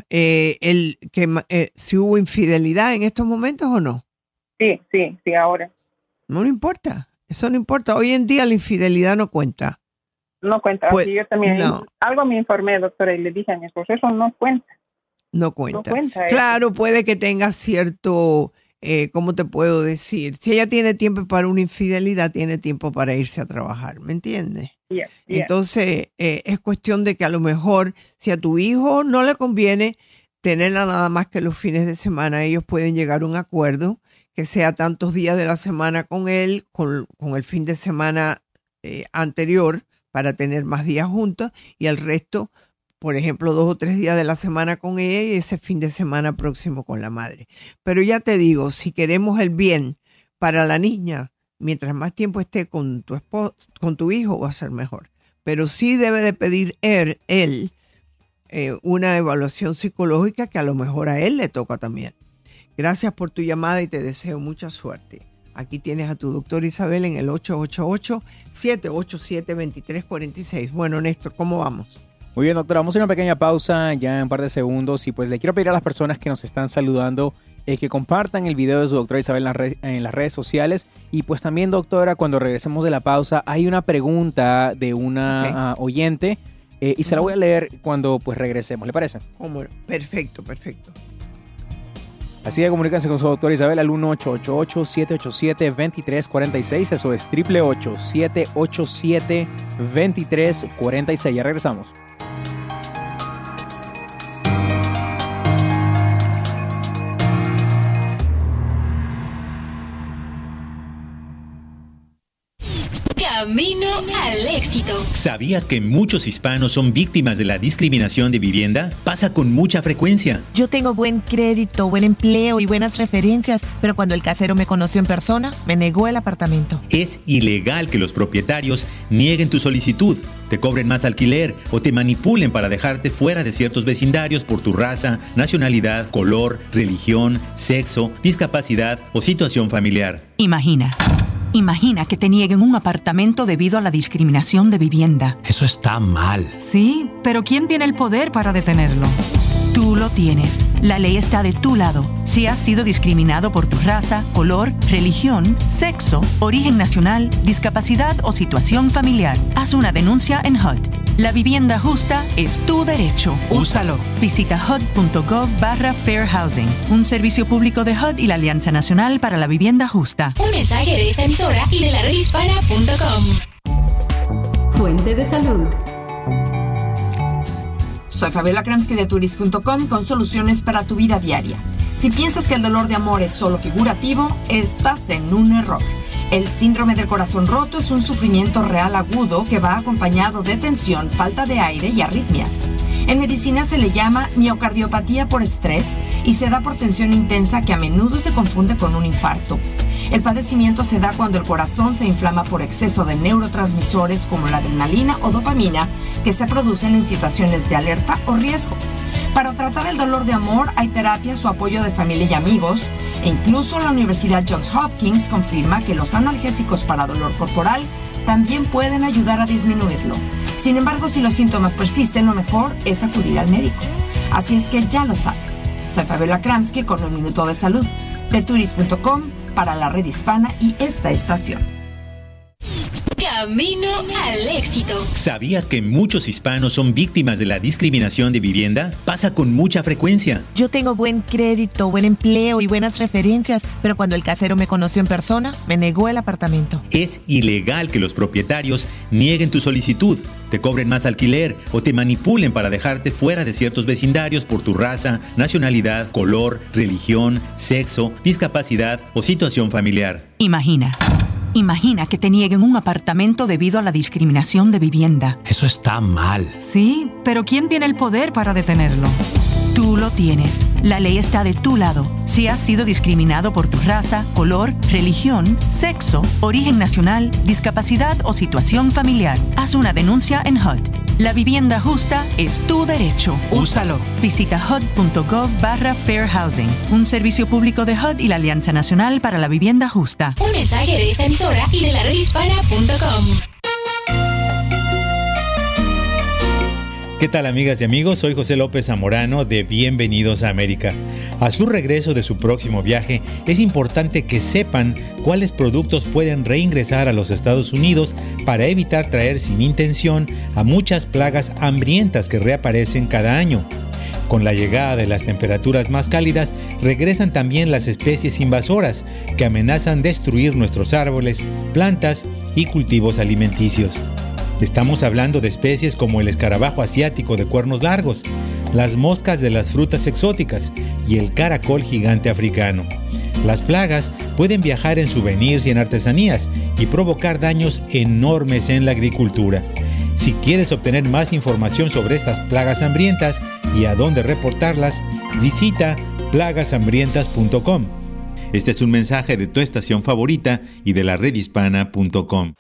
Si hubo infidelidad en estos momentos o no. Sí, ahora. No importa, eso no importa. Hoy en día la infidelidad no cuenta. No cuenta. Pues, yo también algo me informé, doctora, y le dije a mi esposo, eso no cuenta. No cuenta. Claro, puede que tenga cierto, ¿cómo te puedo decir? Si ella tiene tiempo para una infidelidad, tiene tiempo para irse a trabajar, ¿me entiendes? Entonces, es cuestión de que a lo mejor, si a tu hijo no le conviene tenerla nada más que los fines de semana, ellos pueden llegar a un acuerdo que sea tantos días de la semana con él, con el fin de semana anterior, para tener más días juntos, y el resto, por ejemplo, 2 o 3 días de la semana con ella y ese fin de semana próximo con la madre. Pero ya te digo, si queremos el bien para la niña, mientras más tiempo esté con tu esposo, con tu hijo, va a ser mejor. Pero sí debe de pedir él una evaluación psicológica que a lo mejor a él le toca también. Gracias por tu llamada y te deseo mucha suerte. Aquí tienes a tu doctora Isabel en el 888-787-2346. Bueno, Néstor, ¿cómo vamos? Muy bien, doctora, vamos a ir a una pequeña pausa ya en un par de segundos y pues le quiero pedir a las personas que nos están saludando que compartan el video de su doctora Isabel en las redes sociales. Y pues también, doctora, cuando regresemos de la pausa hay una pregunta de una oyente y se la voy a leer cuando pues regresemos, ¿le parece? Perfecto. Así que comuníquense con su doctora Isabel al 1-888-787-2346. Eso es 888-787-2346. Ya regresamos. Camino al éxito. ¿Sabías que muchos hispanos son víctimas de la discriminación de vivienda? Pasa con mucha frecuencia. Yo tengo buen crédito, buen empleo y buenas referencias, pero cuando el casero me conoció en persona, me negó el apartamento. Es ilegal que los propietarios nieguen tu solicitud, te cobren más alquiler o te manipulen para dejarte fuera de ciertos vecindarios por tu raza, nacionalidad, color, religión, sexo, discapacidad o situación familiar. Imagina que te nieguen un apartamento debido a la discriminación de vivienda. Eso está mal. Sí, pero ¿quién tiene el poder para detenerlo? Tú lo tienes. La ley está de tu lado. Si has sido discriminado por tu raza, color, religión, sexo, origen nacional, discapacidad o situación familiar, haz una denuncia en HUD. La vivienda justa es tu derecho. Úsalo. Visita HUD.gov/Fair Housing, un servicio público de HUD y la Alianza Nacional para la Vivienda Justa. Un mensaje de esta emisora y de la redhispana.com. Fuente de salud. Soy Fabiola Kramsky de Turis.com con soluciones para tu vida diaria. Si piensas que el dolor de amor es solo figurativo, estás en un error. El síndrome del corazón roto es un sufrimiento real agudo que va acompañado de tensión, falta de aire y arritmias. En medicina se le llama miocardiopatía por estrés y se da por tensión intensa que a menudo se confunde con un infarto. El padecimiento se da cuando el corazón se inflama por exceso de neurotransmisores como la adrenalina o dopamina que se producen en situaciones de alerta o riesgo. Para tratar el dolor de amor hay terapias o apoyo de familia y amigos, e incluso la Universidad Johns Hopkins confirma que los analgésicos para dolor corporal también pueden ayudar a disminuirlo. Sin embargo, si los síntomas persisten, lo mejor es acudir al médico. Así es que ya lo sabes. Soy Fabiola Kramsky con Un Minuto de Salud, de Turis.com para la red hispana y esta estación. Camino al éxito. ¿Sabías que muchos hispanos son víctimas de la discriminación de vivienda? Pasa con mucha frecuencia. Yo tengo buen crédito, buen empleo y buenas referencias, pero cuando el casero me conoció en persona, me negó el apartamento. Es ilegal que los propietarios nieguen tu solicitud, te cobren más alquiler o te manipulen para dejarte fuera de ciertos vecindarios por tu raza, nacionalidad, color, religión, sexo, discapacidad o situación familiar. Imagina que te nieguen un apartamento debido a la discriminación de vivienda. Eso está mal. Sí, pero ¿quién tiene el poder para detenerlo? Tú lo tienes. La ley está de tu lado. Si has sido discriminado por tu raza, color, religión, sexo, origen nacional, discapacidad o situación familiar, haz una denuncia en HUD. La vivienda justa es tu derecho. Úsalo. Visita HUD.gov/Fair Housing, un servicio público de HUD y la Alianza Nacional para la Vivienda Justa. Un mensaje de esta emisora y de la redhispana.com. ¿Qué tal, amigas y amigos? Soy José López Zamorano de Bienvenidos a América. A su regreso de su próximo viaje, es importante que sepan cuáles productos pueden reingresar a los Estados Unidos para evitar traer sin intención a muchas plagas hambrientas que reaparecen cada año. Con la llegada de las temperaturas más cálidas, regresan también las especies invasoras que amenazan destruir nuestros árboles, plantas y cultivos alimenticios. Estamos hablando de especies como el escarabajo asiático de cuernos largos, las moscas de las frutas exóticas y el caracol gigante africano. Las plagas pueden viajar en souvenirs y en artesanías y provocar daños enormes en la agricultura. Si quieres obtener más información sobre estas plagas hambrientas y a dónde reportarlas, visita plagashambrientas.com. Este es un mensaje de tu estación favorita y de la redhispana.com.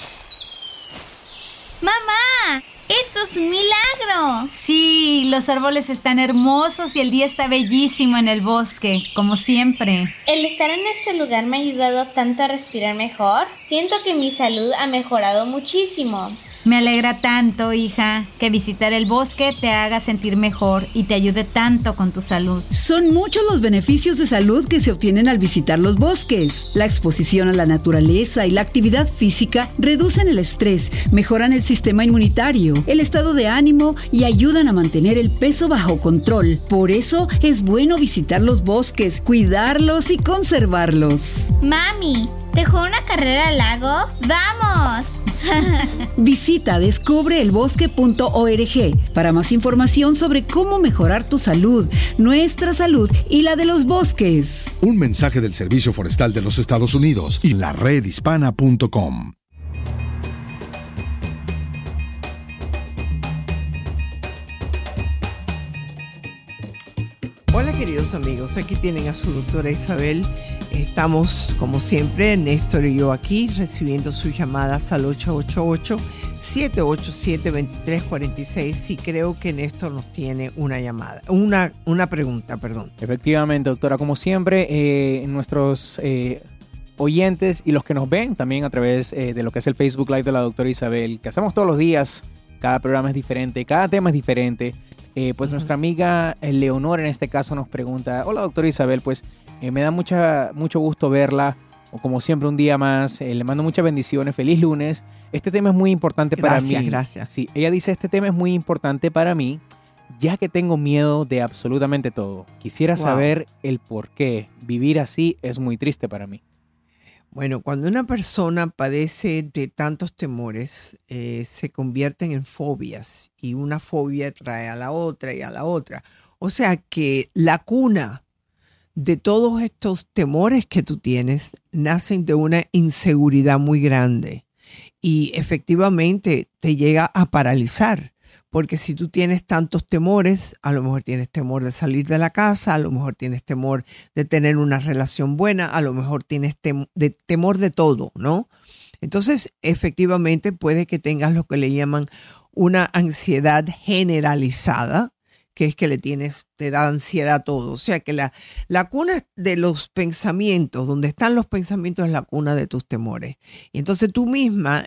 ¡Mamá! ¡Esto es un milagro! Sí, los árboles están hermosos y el día está bellísimo en el bosque, como siempre. El estar en este lugar me ha ayudado tanto a respirar mejor. Siento que mi salud ha mejorado muchísimo. Me alegra tanto, hija, que visitar el bosque te haga sentir mejor y te ayude tanto con tu salud. Son muchos los beneficios de salud que se obtienen al visitar los bosques. La exposición a la naturaleza y la actividad física reducen el estrés, mejoran el sistema inmunitario, el estado de ánimo y ayudan a mantener el peso bajo control. Por eso es bueno visitar los bosques, cuidarlos y conservarlos. Mami, ¿dejó una carrera al lago? ¡Vamos! Visita descubreelbosque.org para más información sobre cómo mejorar tu salud, nuestra salud y la de los bosques. Un mensaje del Servicio Forestal de los Estados Unidos y la redhispana.com. queridos amigos, aquí tienen a su doctora Isabel. Estamos, como siempre, Néstor y yo aquí, recibiendo sus llamadas al 888-787-2346. Y creo que Néstor nos tiene una llamada, una pregunta, perdón. Efectivamente, doctora, como siempre, nuestros oyentes y los que nos ven también a través de lo que es el Facebook Live de la doctora Isabel, que hacemos todos los días, cada programa es diferente, cada tema es diferente. Pues nuestra amiga Leonor en este caso nos pregunta: hola doctora Isabel, pues me da mucho gusto verla, o como siempre un día más, le mando muchas bendiciones, feliz lunes. Este tema es muy importante para mí. Gracias. Sí, ella dice: este tema es muy importante para mí, ya que tengo miedo de absolutamente todo. Quisiera saber el por qué. Vivir así es muy triste para mí. Bueno, cuando una persona padece de tantos temores, se convierten en fobias, y una fobia trae a la otra y a la otra. O sea que la cuna de todos estos temores que tú tienes nacen de una inseguridad muy grande, y efectivamente te llega a paralizar. Porque si tú tienes tantos temores, a lo mejor tienes temor de salir de la casa, a lo mejor tienes temor de tener una relación buena, a lo mejor tienes temor de todo, ¿no? Entonces, efectivamente, puede que tengas lo que le llaman una ansiedad generalizada, que es que te da ansiedad a todo. O sea que la cuna de los pensamientos, donde están los pensamientos, es la cuna de tus temores. Y entonces tú misma,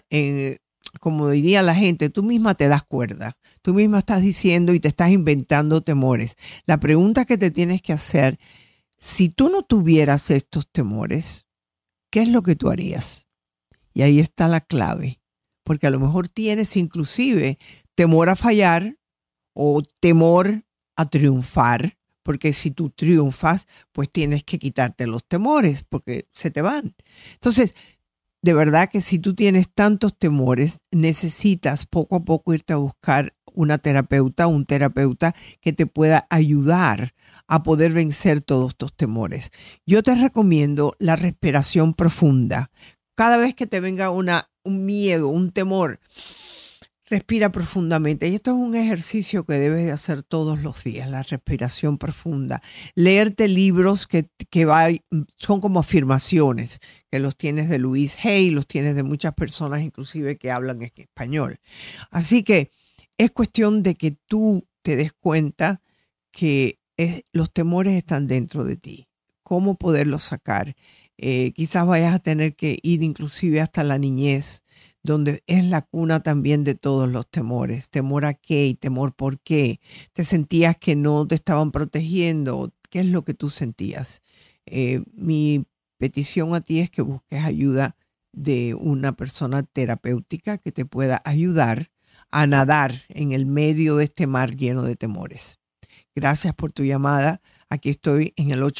como diría la gente, tú misma te das cuerda. Tú misma estás diciendo y te estás inventando temores. La pregunta que te tienes que hacer: si tú no tuvieras estos temores, ¿qué es lo que tú harías? Y ahí está la clave. Porque a lo mejor tienes inclusive temor a fallar o temor a triunfar. Porque si tú triunfas, pues tienes que quitarte los temores porque se te van. Entonces, de verdad que si tú tienes tantos temores, necesitas poco a poco irte a buscar una terapeuta, un terapeuta que te pueda ayudar a poder vencer todos tus temores. Yo te recomiendo la respiración profunda. Cada vez que te venga un miedo, un temor, respira profundamente. Y esto es un ejercicio que debes de hacer todos los días, la respiración profunda. Leerte libros que son como afirmaciones, que los tienes de Louise Hay, los tienes de muchas personas inclusive que hablan en español. Así que es cuestión de que tú te des cuenta que los temores están dentro de ti. ¿Cómo poderlos sacar? Quizás vayas a tener que ir inclusive hasta la niñez, donde es la cuna también de todos los temores. ¿Temor a qué y temor por qué? ¿Te sentías que no te estaban protegiendo? ¿Qué es lo que tú sentías? Mi petición a ti es que busques ayuda de una persona terapéutica que te pueda ayudar a nadar en el medio de este mar lleno de temores. Gracias por tu llamada. Aquí estoy en el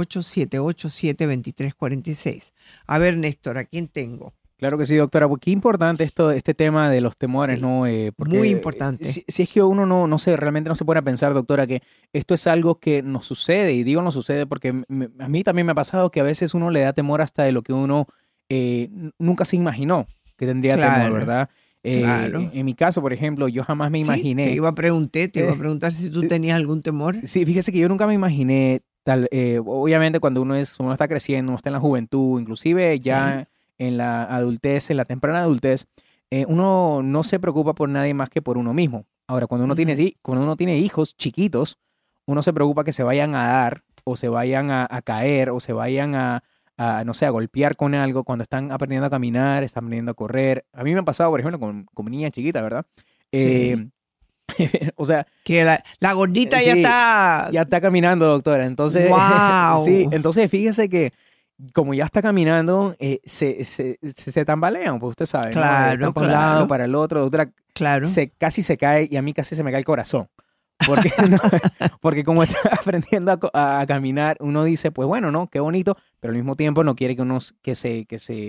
888-787-2346. A ver, Néstor, ¿a quién tengo? Claro que sí, doctora. Qué importante este tema de los temores, sí, ¿no? Porque muy importante. Si es que uno no sé, realmente no se pone a pensar, doctora, que esto es algo que nos sucede. Y digo nos sucede porque a mí también me ha pasado que a veces uno le da temor hasta de lo que uno nunca se imaginó que tendría temor, ¿verdad? Claro. En mi caso, por ejemplo, yo jamás me imaginé. Te iba a preguntar si tú tenías algún temor. Sí, fíjese que yo nunca me imaginé obviamente cuando uno está creciendo, uno está en la juventud, inclusive ya en la adultez, en la temprana adultez, uno no se preocupa por nadie más que por uno mismo. Ahora, cuando uno tiene hijos chiquitos, uno se preocupa que se vayan a dar o se vayan a caer o se vayan no sé, a golpear con algo cuando están aprendiendo a caminar, están aprendiendo a correr. A mí me ha pasado, por ejemplo, con mi niña chiquita, ¿verdad? Sí. O sea, que la gordita ya está caminando, doctora. Entonces, wow. Sí, entonces fíjese que como ya está caminando, se tambalean, pues usted sabe, claro, ¿no? Para un lado, para el otro, doctora, claro. Casi se cae y a mí casi se me cae el corazón. Porque como está aprendiendo a caminar, uno dice, pues bueno, ¿no? Qué bonito, pero al mismo tiempo no quiere que se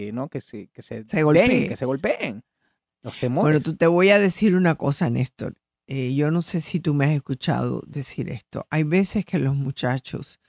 golpeen. Los temores. Bueno, tú te voy a decir una cosa, Néstor. Yo no sé si tú me has escuchado decir esto. Hay veces que los muchachos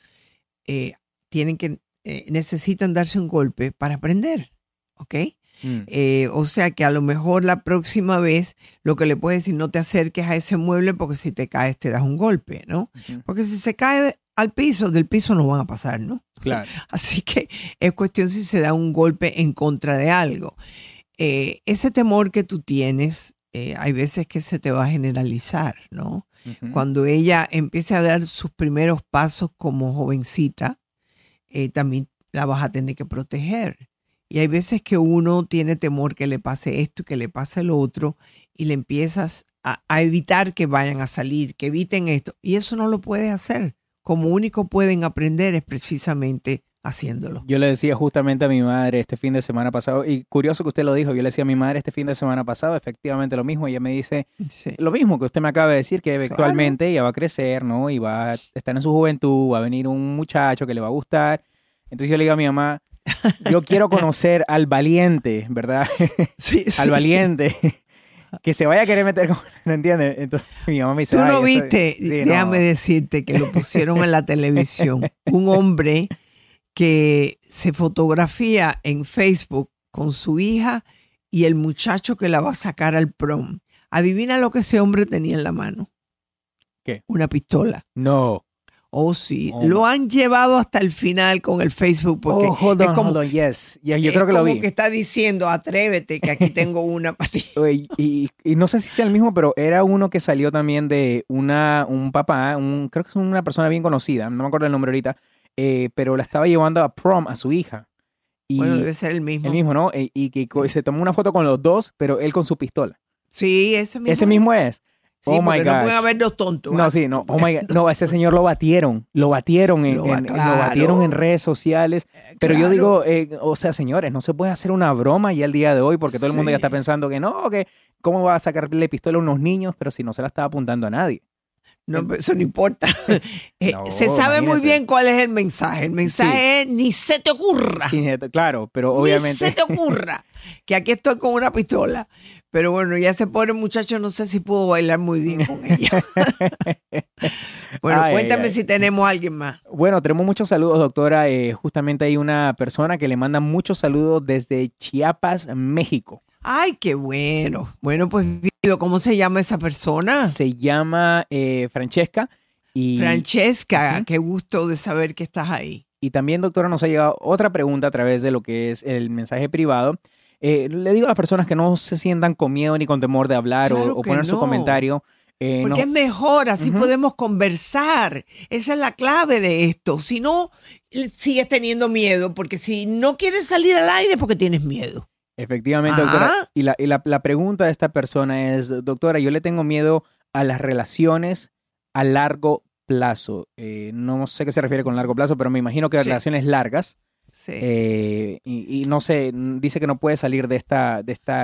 necesitan darse un golpe para aprender, ¿ok? O sea que a lo mejor la próxima vez lo que le puedes decir, no te acerques a ese mueble porque si te caes te das un golpe, ¿no? Uh-huh. Porque si se cae al piso, del piso no van a pasar, ¿no? Claro. Así que es cuestión si se da un golpe en contra de algo. Ese temor que tú tienes, hay veces que se te va a generalizar, ¿no? Uh-huh. Cuando ella empiece a dar sus primeros pasos como jovencita, también la vas a tener que proteger. Y hay veces que uno tiene temor que le pase esto y que le pase lo otro y le empiezas a evitar que vayan a salir, que eviten esto. Y eso no lo puedes hacer. Como único pueden aprender es precisamente haciéndolo. Yo le decía justamente a mi madre este fin de semana pasado, y curioso que usted lo dijo, yo le decía a mi madre este fin de semana pasado efectivamente lo mismo. Ella me dice lo mismo que usted me acaba de decir, que eventualmente ella va a crecer, ¿no? Y va a estar en su juventud, va a venir un muchacho que le va a gustar. Entonces yo le digo a mi mamá, yo quiero conocer al valiente, ¿verdad? Sí, al valiente. Que se vaya a querer meter con... ¿No entiendes? Entonces mi mamá me dice... Tú no viste, déjame decirte que lo pusieron en la televisión. Un hombre que se fotografía en Facebook con su hija y el muchacho que la va a sacar al prom. Adivina lo que ese hombre tenía en la mano. ¿Qué? Una pistola. No. Oh, sí. Lo han llevado hasta el final con el Facebook. Porque hold on, yes. Yo creo que lo vi. Como que está diciendo, atrévete, que aquí tengo una para ti. Y no sé si sea el mismo, pero era uno que salió también de un papá, creo que es una persona bien conocida, no me acuerdo el nombre ahorita, pero la estaba llevando a prom a su hija. Y bueno, debe ser el mismo. El mismo, ¿no? Y que se tomó una foto con los dos, pero él con su pistola. Sí, ese mismo. Ese mismo es. Sí, oh my porque God. no pueden haber dos tontos. No, sí, no. Oh my God. No, ese señor lo batieron en redes sociales. Pero yo digo, o sea, señores, no se puede hacer una broma ya el día de hoy porque todo el mundo ya está pensando que no, que cómo va a sacarle pistola a unos niños, pero si no se la estaba apuntando a nadie. No, eso no importa. Se sabe muy bien cuál es el mensaje. El mensaje es ni se te ocurra. Sí, claro, pero obviamente. Ni se te ocurra que aquí estoy con una pistola. Pero bueno, ya ese pobre muchacho no sé si pudo bailar muy bien con ella. Bueno, cuéntame si tenemos a alguien más. Bueno, tenemos muchos saludos, doctora. Justamente hay una persona que le manda muchos saludos desde Chiapas, México. Ay, qué bueno. Bueno, pues, ¿cómo se llama esa persona? Se llama Francesca. Francesca, qué gusto de saber que estás ahí. Y también, doctora, nos ha llegado otra pregunta a través de lo que es el mensaje privado. Le digo a las personas que no se sientan con miedo ni con temor de hablar o poner su comentario. Porque es mejor, así podemos conversar. Esa es la clave de esto. Si no, sigues teniendo miedo, porque si no quieres salir al aire, porque tienes miedo. Efectivamente, doctora. Y la pregunta de esta persona es, doctora, yo le tengo miedo a las relaciones a largo plazo. No sé qué se refiere con largo plazo, pero me imagino que relaciones largas. Sí. Y no sé, dice que no puede salir de esta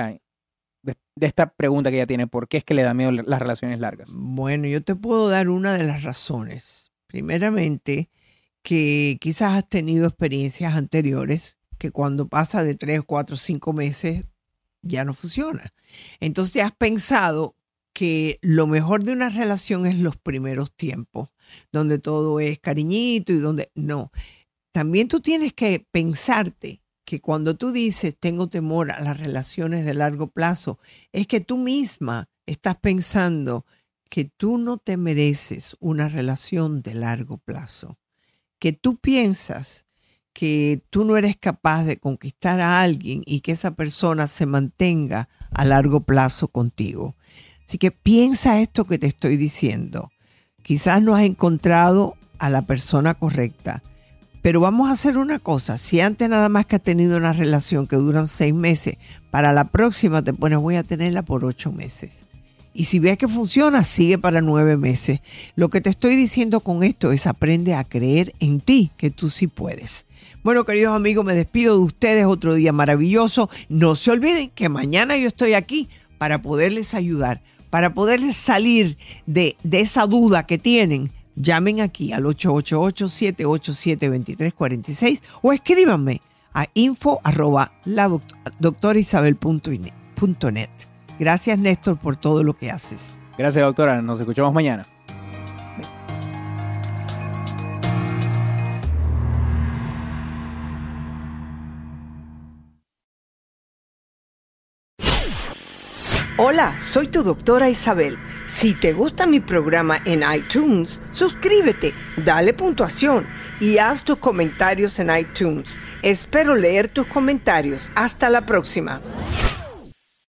pregunta que ella tiene. ¿Por qué es que le da miedo las relaciones largas? Bueno, yo te puedo dar una de las razones. Primeramente, que quizás has tenido experiencias anteriores que cuando pasa de 3, 4, 5 meses ya no funciona. Entonces has pensado que lo mejor de una relación es los primeros tiempos, donde todo es cariñito y donde no. También tú tienes que pensarte que cuando tú dices tengo temor a las relaciones de largo plazo, es que tú misma estás pensando que tú no te mereces una relación de largo plazo, que tú piensas que tú no eres capaz de conquistar a alguien y que esa persona se mantenga a largo plazo contigo. Así que piensa esto que te estoy diciendo. Quizás no has encontrado a la persona correcta, pero vamos a hacer una cosa. Si antes nada más que has tenido una relación que duran 6 meses, para la próxima te pones voy a tenerla por 8 meses. Y si ves que funciona, sigue para 9 meses. Lo que te estoy diciendo con esto es aprende a creer en ti, que tú sí puedes. Bueno, queridos amigos, me despido de ustedes. Otro día maravilloso. No se olviden que mañana yo estoy aquí para poderles ayudar, para poderles salir de esa duda que tienen. Llamen aquí al 888-787-2346 o escríbanme a info@ladoctorisabel.net. Gracias, Néstor, por todo lo que haces. Gracias, doctora. Nos escuchamos mañana. Hola, soy tu doctora Isabel. Si te gusta mi programa en iTunes, suscríbete, dale puntuación y haz tus comentarios en iTunes. Espero leer tus comentarios. Hasta la próxima.